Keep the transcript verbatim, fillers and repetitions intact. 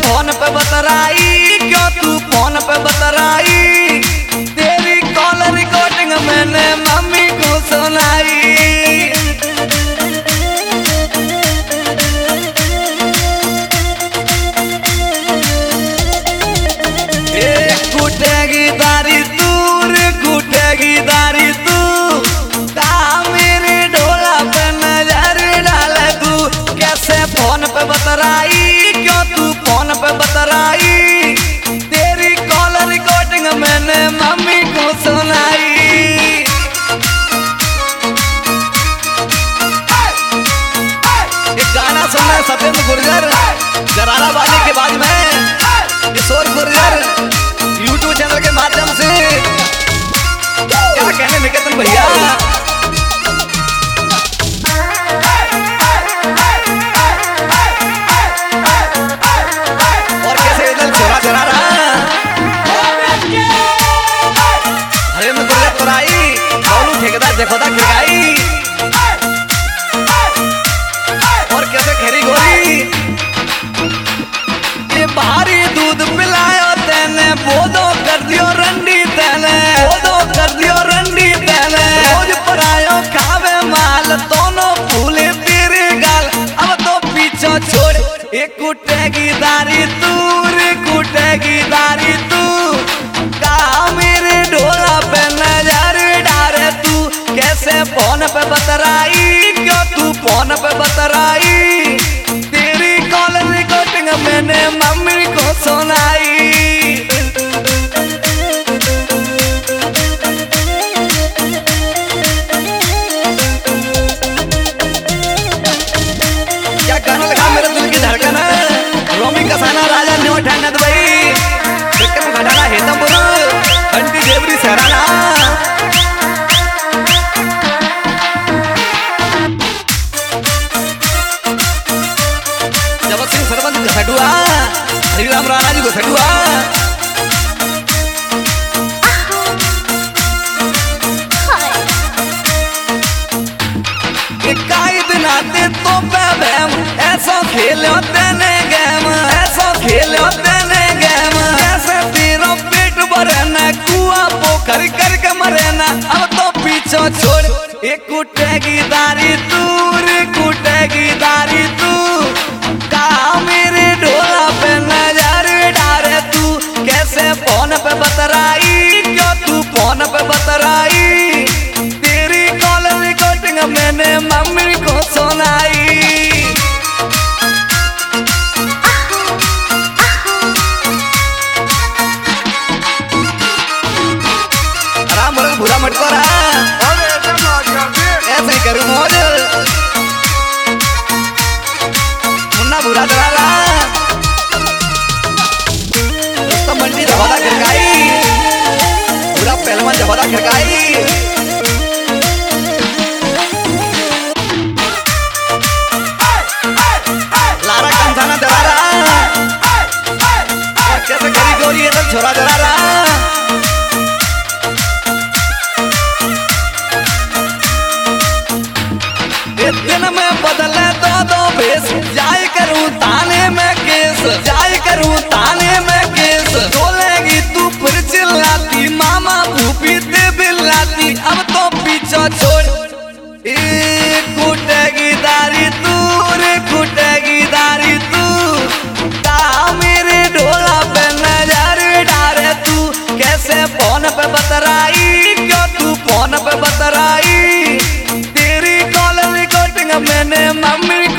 Phone पे बतराई, क्यों तू फोन पे बतराई? तेरी कॉल रिकॉर्डिंग मैंने मम्मी को सुनाई। कुटेगी दारी तू रे कुटेगी दारी तू, का मेरे ढोला पे नजर डाल तू। कैसे फोन पे बतराई, क्यों तू फोन पे बतराई? तेरी कॉल रिकॉर्डिंग मैंने मम्मी को सुनाई। एक गाना सुनना है सत्येंद्र गुर्जर जरारा वाले के बाद में किशोर गुर्जर यूट्यूब चैनल के माध्यम से। क्या कहने निकेतन भैया, और कैसे इधर छोरा चरा रहा हरेंद्र गुर्जर तोराई बोलू ठेकेदार देखो दा खिड़काई, और कैसे खेरी गोली। ये भारी दूध पिलायो तेने, बोधो कर दियो रंडी तेने, बोधो कर दियो रंडी तेने। रोज परायो खावे माल, दोनों फूले तेरे गाल। अब तो पीछा छोड़, एक कुटेगी दारी तू रे कुटेगी दारी तू, का मेरे ढोला पे नजर डारे तू। कैसे फोन पे बतराई, क्यों तू फोन पे बतराई? तेरी कॉल रिकॉर्डिंग मैंने मम्मी को सुनाई। क्या गाना लगा मेरे दिल की धड़कन, रोमी कसाना राजा न्यू ठंडत भाई विक्रम घटाना हेतमपुर घंटी देवरी सहराना। जगत सिंह सरपंच घसटुआ, हरिराम राणा जी घसटुआ। नाते तो बैम ऐसा खेलो तेने गेम, ऐसा खेलो तेने गेम। ऐसे तेरा पेट भरना कुआ पोखर करके मरना। अब तो पीछा छोड़, एक कुटेगी दारी तू रे कुटेगी दारी तू, का मेरे ढोला पे नजर डारे तू। कैसे फोन पे बतराई, क्यों तू फोन पे बतराई? तेरी कॉल रिकॉर्डिंग मैंने मम्मी को सुनाई। राम रंग बुरा मत को रहा, ऐसे ही करूँ मौज। मुन्ना बुरा चला रहा, दोस्तों मंडी जबादा खिड़काई, बुरा पहलवान जबादा खिड़काई। कैसे करी गोरी है तब छोरा जरा रहा। दिन में बदले दो दो भेस, जाय करूं ताने में केस, जाय करूं ताने में केस। बोलेगी तू फिर चिल्लाती, मामा भूपी ते बिल्लाती। अब तो पीछा छोड़, एक कुटेगी दारी तू रे कुटेगी दारी तू, का मेरे ढोला पे नजर डारे तू। कैसे फोन पे बतराई, क्यों तू फोन पे बतराई? तेरी कॉल रिकॉर्डिंग मैंने मम्मी